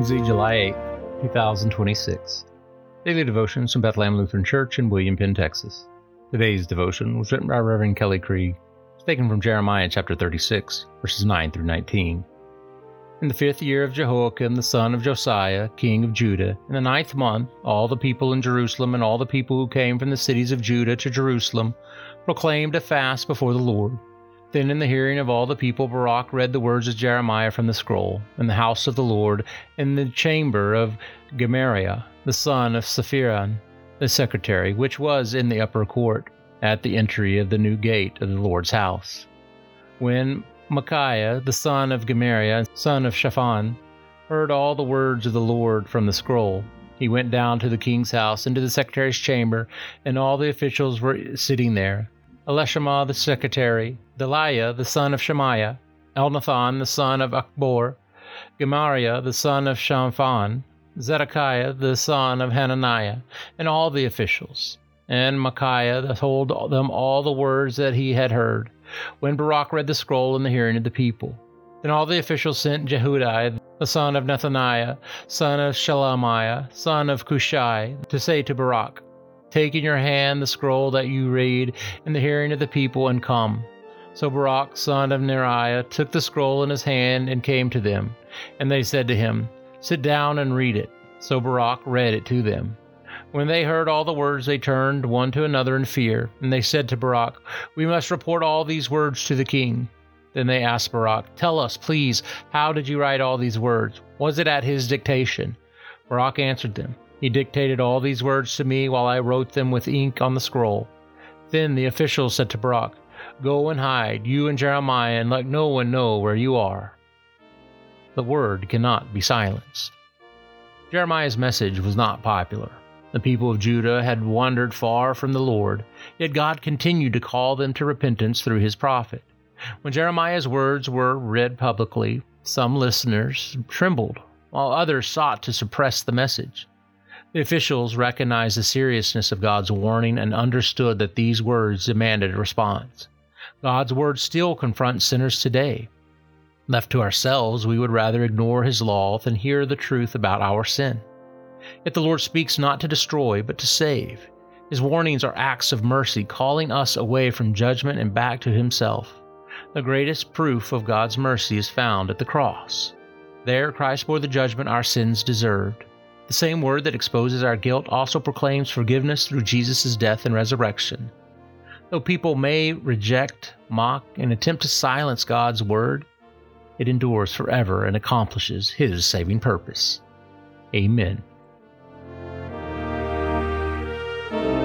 Wednesday, July 8th, 2026. Daily Devotions from Bethlehem Lutheran Church in William Penn, Texas. Today's devotion was written by Reverend Kelly Krieg. It's taken from Jeremiah chapter 36, verses 9 through 19. In the 5th year of Jehoiakim, the son of Josiah, king of Judah, in the 9th month, all the people in Jerusalem and all the people who came from the cities of Judah to Jerusalem proclaimed a fast before the Lord. Then in the hearing of all the people, Baruch read the words of Jeremiah from the scroll, in the house of the Lord, in the chamber of Gemariah, the son of Shaphan, the secretary, which was in the upper court, at the entry of the new gate of the Lord's house. When Micaiah, the son of Gemariah, son of Shaphan, heard all the words of the Lord from the scroll, he went down to the king's house, into the secretary's chamber, and all the officials were sitting there. Elishama the secretary, Delaiah the son of Shemaiah, Elnathan the son of Achbor, Gemariah the son of Shaphan, Zedekiah the son of Hananiah, and all the officials. And Micaiah told them all the words that he had heard, when Baruch read the scroll in the hearing of the people. Then all the officials sent Jehudi the son of Nethaniah, son of Shelemiah, son of Cushai, to say to Baruch, "Take in your hand the scroll that you read in the hearing of the people, and come." So Baruch, son of Neriah, took the scroll in his hand and came to them. And they said to him, "Sit down and read it." So Baruch read it to them. When they heard all the words, they turned one to another in fear. And they said to Baruch, "We must report all these words to the king." Then they asked Baruch, "Tell us, please, how did you write all these words? Was it at his dictation?" Baruch answered them, "He dictated all these words to me while I wrote them with ink on the scroll." Then the officials said to Baruch, "Go and hide, you and Jeremiah, and let no one know where you are." The word cannot be silenced. Jeremiah's message was not popular. The people of Judah had wandered far from the Lord, yet God continued to call them to repentance through his prophet. When Jeremiah's words were read publicly, some listeners trembled, while others sought to suppress the message. The officials recognized the seriousness of God's warning and understood that these words demanded a response. God's word still confronts sinners today. Left to ourselves, we would rather ignore his law than hear the truth about our sin. Yet the Lord speaks not to destroy, but to save. His warnings are acts of mercy, calling us away from judgment and back to himself. The greatest proof of God's mercy is found at the cross. There, Christ bore the judgment our sins deserved. The same word that exposes our guilt also proclaims forgiveness through Jesus' death and resurrection. Though people may reject, mock, and attempt to silence God's word, it endures forever and accomplishes his saving purpose. Amen.